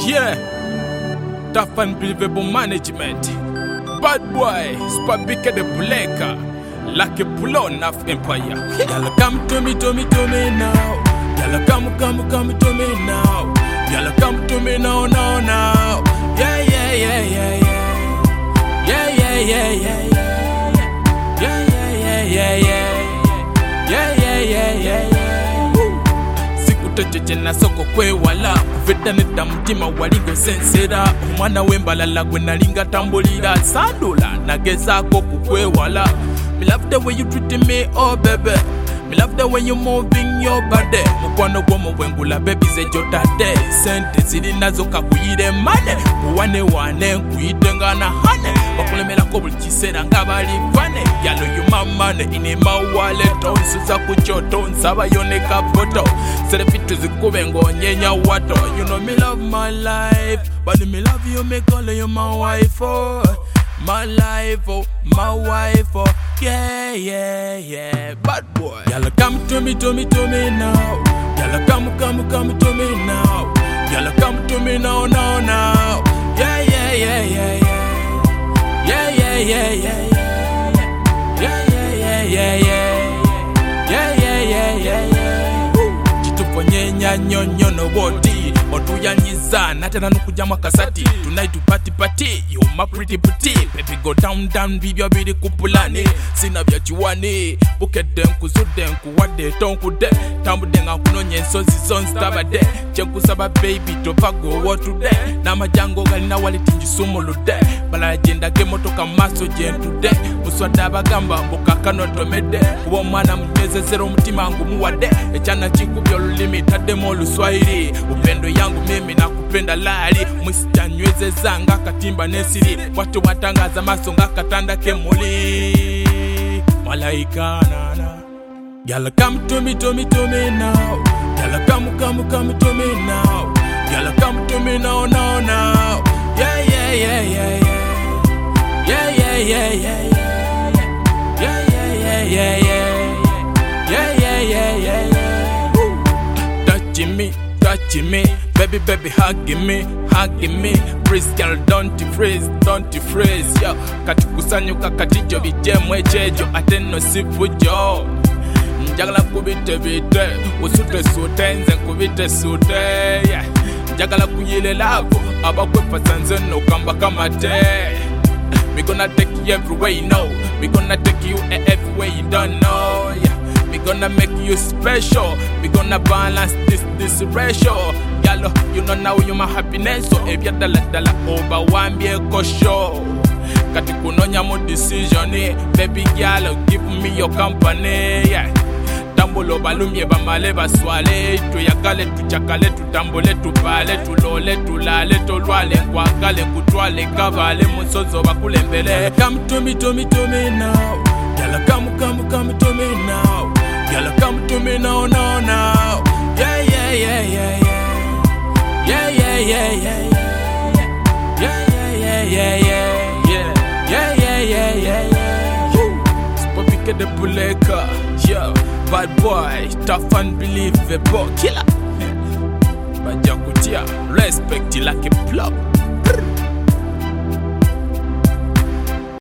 Yeah, tough unbelievable management. Bad boy, Spabika the Buleka, like a pull-on of empire. Y'all come to me now. Y'all come to me now. Y'all come to me now. Yeah. Sikutachechena soko kwewala kuveta neta mutima walingo sensera omwana wembalala gwe nalinga tambulira sandula nagezaako kukwewala. Me love the way you treat me, oh baby. Me love the way you moving your body. Mukwano gwomu bwengula baby ze jotade. Sente ziri nazo kakuyire mane. Wane nkuyite nga na hane. Bakulemerako buli kiseera nga bali fane. Yalo you my money in my wallet. Onsuza ku kyoto nsabayo ne kafoto. Selfitu zikube ng'onyenya wato. You know me love my life, but me love you, me call you my wife, oh. My life, oh, my wife, oh, yeah. Bad boy. Y'all come to me now. Y'all come to me now. Y'all come to me now. Yeah. Chituponyenya nyonyo no body. Otuyanyiza natera nukujamu akasati. Tonight to party. You my pretty. Baby go down bibya biri kupulani. Sina bya chiwani. Bukedde nkuzudde nkuwadde tonkude. Tambude nga kunonye ensozi zonzitabadde. Kyenkusaba baby tovago wotude. N'amajango galina waliti njisumuludde. Balala gyendage motoka maaso gyentude. Muswadde abagamba mbukakanotomedde. Kuba omwana munyezezera omutima ngumuwadde. Ekyana kikubya olulimi taddemu oluswayiri. Upendo yangu mimi nakupenda lali. Mwisita nywezeza nga katimba nesiri. Watu watangaza maso nga katanda kemuli. Malaika nana. Y'all come to me now. Y'all come to me now. Y'all come to me now. Yeah. Touching me, baby, hugging me. Freeze, girl, don't freeze, yo. Katukusanyuka katijo bijemu echejo, ateno sifujo. Njagala kubite, usute nze nkubite sute, yeah. Njagala kuyile lavo, abakwepa sanze no kamba kamate. We gonna take you everywhere you know. We gonna take you everywhere you don't know, yeah. We gonna make you special. We gonna balance this ratio. Yalo, you know now you my happiness. So if you're dala over one be a show. Kati kunonya mo decision, baby girl, give me your company, yeah. Tambulo balumye bamale baswale. Tuyagale, tuchakale, tutambule, tupale, tulole, tulale, tolwale, kwagale, kutwale, kavale, musozo bakulembele. Come to me now. Y'all come to me now. Y'all come to me now. Yeah. Spabika the Buleka, yeah. Bad boy, tough unbelievable killer. Bajakutia, respect like a plug.